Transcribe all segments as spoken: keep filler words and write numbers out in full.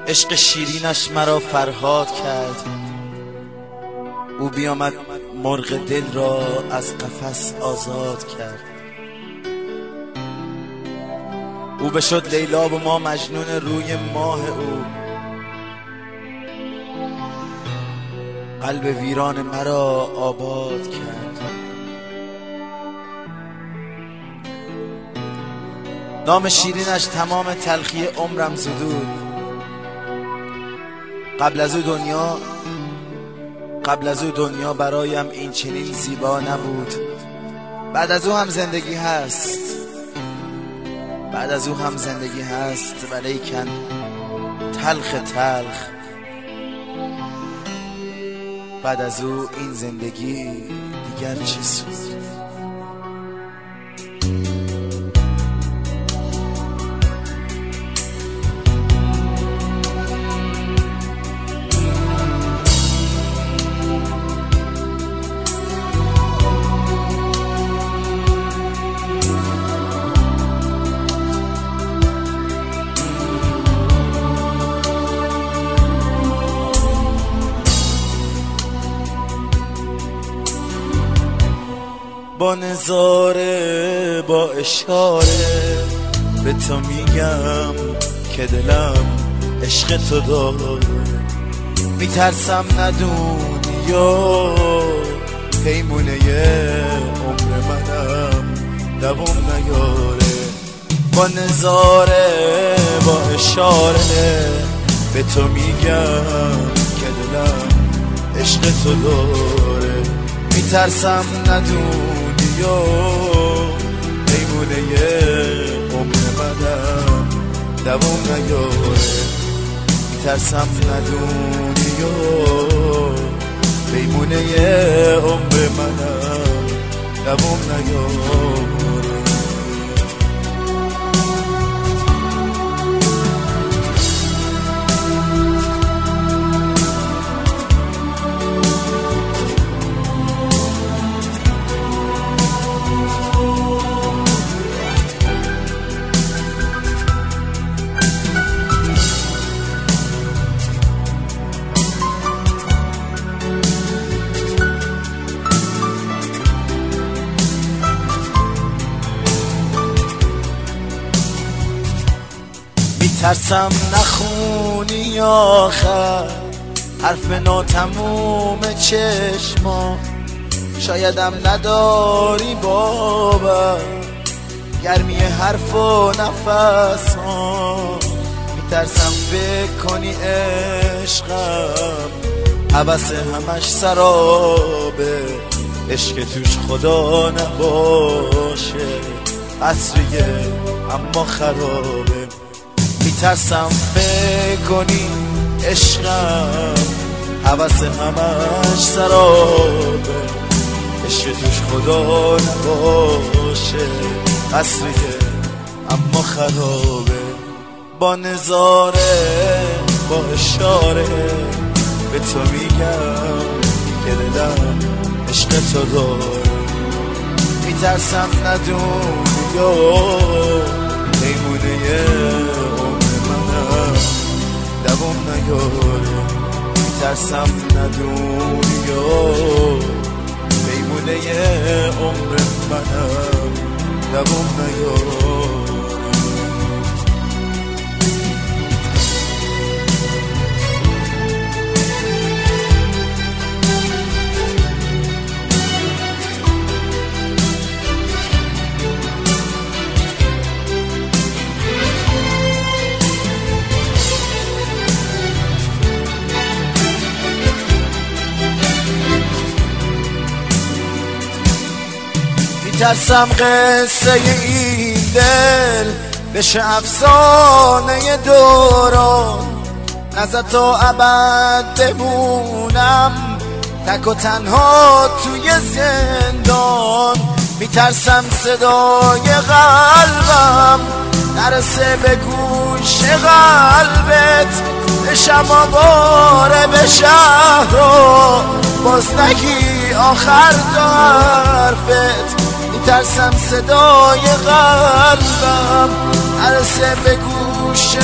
عشق شیرینش مرا فرهاد کرد. او بیامد مرغ دل را از قفس آزاد کرد. او بشد لیلا و ما مجنون روی ماه او. قلب ویران مرا آباد کرد. نام شیرینش تمام تلخی عمرم زدود. قبل از او دنیا قبل از او دنیا برایم این چنین زیبا نبود. بعد از او هم زندگی هست بعد از او هم زندگی هست ولیکن تلخ تلخ. بعد از او این زندگی دیگر چه سود. با نظاره با اشاره به تو میگم که دلم عشق تو داره. میترسم ندونی یا پیمونه عمر منم دوام نیاره. با نظاره با اشاره به تو میگم که دلم عشق تو داره. میترسم ندونی یا پیمونه عمر منم دوام نیاره. میترسم ندونی یا پیمونه عمر منم دوام نیاره. ترسم نخونی آخر حرف ناتموم چشما. شایدم نداری باور گرمی حرف و نفس ها. میترسم فکر کنی عشقم هوس همش سرابه. عشق توش خدا نباشه قصریه اما خرابه. میترسم فکر کنی عشقم هوس همش سرابه. عشق توش خدا نباشه قصریه اما خرابه. با نظاره با اشاره به تو میگم که دلم عشق تو داره. میترسم ندونی یا پیمونه دوام نیاره. میترسم ندونی یا پیمونه عمر منم دوام نیاره. میترسم قصه این دل بشه افسانه دوران. نزد تا ابد بمونم تک و تنها توی زندان. میترسم صدای قلبم نرسه به گوش قلبت. بشم آواره به شهر و باز نگی آخر تا حرفت. میترسم صدای قلبم نرسه به گوش گوش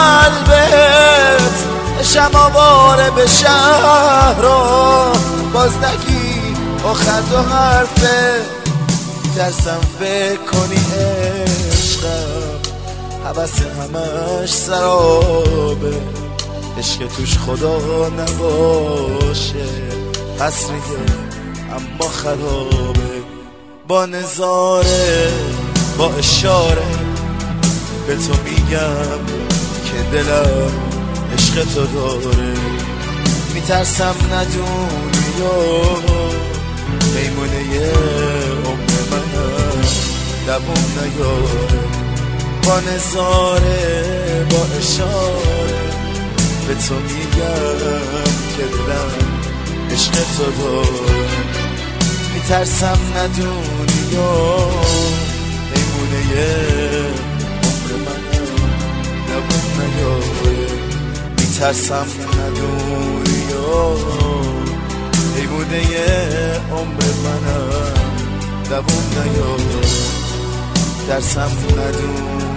قلبت شم آواره به شهر رو باز نگی با خط و حرفه ترسم فکر کنی عشقم حوث همش سرابه عشق توش خدا نباشه حسریه اما خرابه با نظاره با اشاره به تو میگم که دلم عشق تو داره میترسم ندونی و میمونه یه عمر منم دوام نیاره با نظاره با اشاره به تو میگم که دلم عشق تو داره میترسم ندونی و میمونه یه عمر منم دوام نیاره میترسم ندونی و میمونه یه عمر منم دوام نیاره ترسم ندونی